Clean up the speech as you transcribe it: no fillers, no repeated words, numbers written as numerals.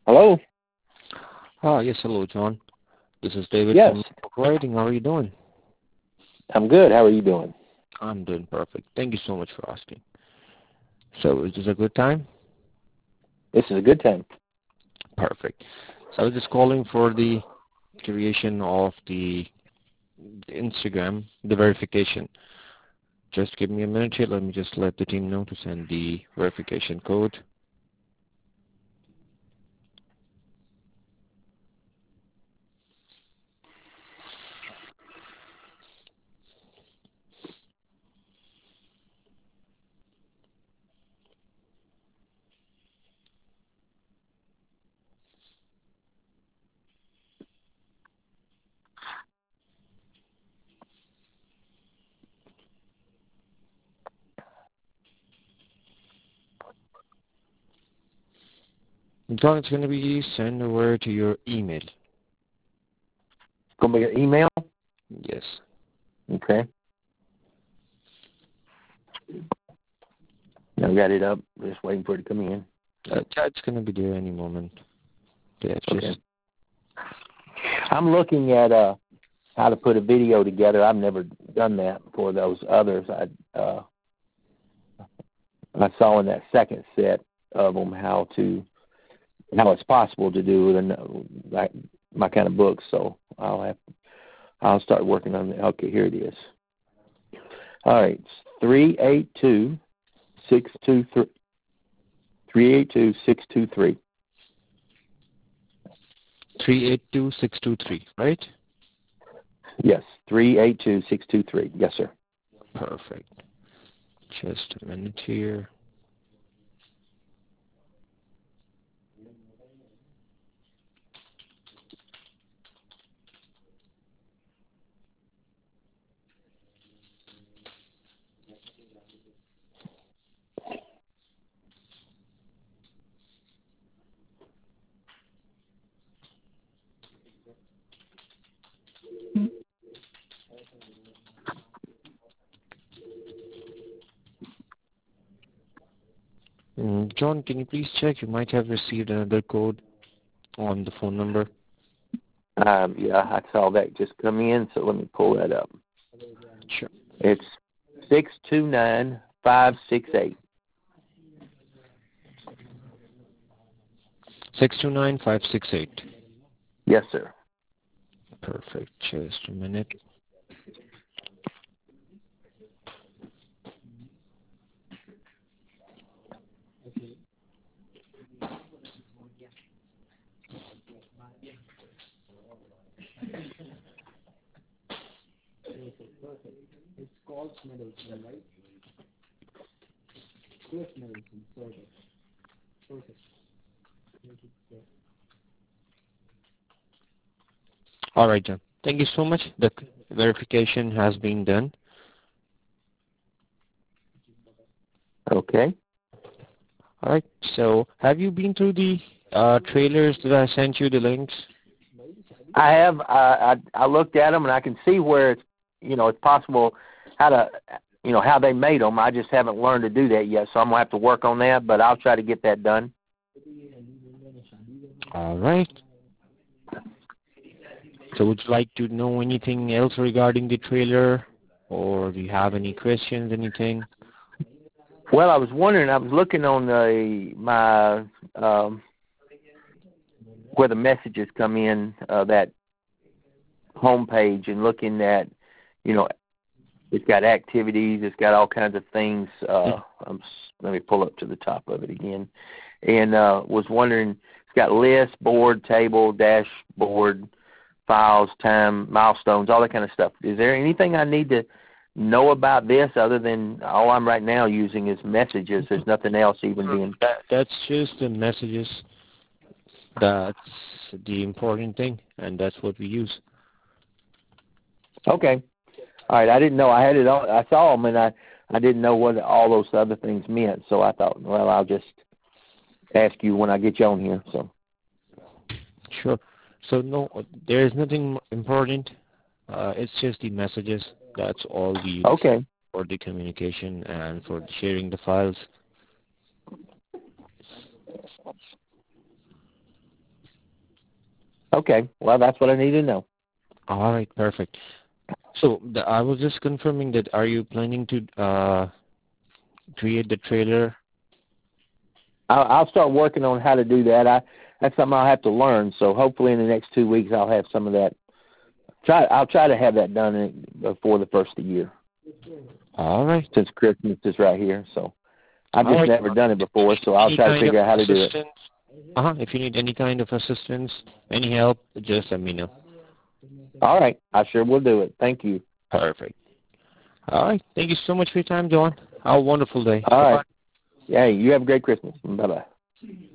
Hello? Yes, hello, John. This is David Yes, from Writing. How are you doing? I'm good. How are you doing? I'm doing perfect. Thank you so much for asking. So, is this a good time? This is a good time. Perfect. So, I was just calling for the creation of the Instagram, the verification. Just give me a minute here. Let me just let the team know to send the verification code. John, it's going to be sent over to your email. Going to be an email? Yes. Okay. I've got it up. Just waiting for it to come in. Yeah, it's going to be there any moment. Yeah, it's Okay. just I'm looking at how to put a video together. I've never done that for those others. I saw in that second set of them how it's possible to do like my kind of books. So I'll start working on it. Okay, here it is. All right, it's 382-623. 382-623. 382623, right? Yes, 382-623. Yes, sir. Perfect. Just a minute here. John, can you please check? You might have received another code on the phone number. Yeah, I saw that just come in, so let me pull that up. Sure. It's 629568. 629568. Yes, sir. Perfect. Just a minute. All right, John. Thank you so much. The verification has been done. Okay. All right. So, have you been through the trailers that I sent you the links? I have. I looked at them, and I can see where it's possible how they made them. I just haven't learned to do that yet, so I'm gonna have to work on that. But I'll try to get that done. All right. So, would you like to know anything else regarding the trailer, or do you have any questions, anything? Well, I was wondering. I was looking on my where the messages come in, that homepage, and looking at, it's got activities, it's got all kinds of things. Let me pull up to the top of it again, and was wondering. It's got lists, board, table, dashboard, files, time, milestones, all that kind of stuff. Is there anything I need to know about this other than all I'm right now using is messages? There's nothing else even being. That's just the messages. That's the important thing, and that's what we use. Okay. All right. I didn't know. I had it all. I saw them, and I didn't know what all those other things meant. So I thought, well, I'll just ask you when I get you on here. So. Sure. So no, there is nothing important. It's just the messages. That's all we use Okay. for the communication and for sharing the files. Okay. Well, that's what I need to know. All right, perfect. So I was just confirming that. Are you planning to create the trailer? I'll start working on how to do that. That's something I'll have to learn. So hopefully in the next 2 weeks I'll have some of that. I'll try to have that done before the first of the year. All right. Since Christmas is right here, so I've All just right. never done it before. So I'll try to figure out how to do it. If you need any kind of assistance, any help, just let me know. All right. I sure will do it. Thank you. Perfect. All right. Thank you so much for your time, John. Have a wonderful day. All Bye-bye. right. Yeah, you have a great Christmas. Bye-bye.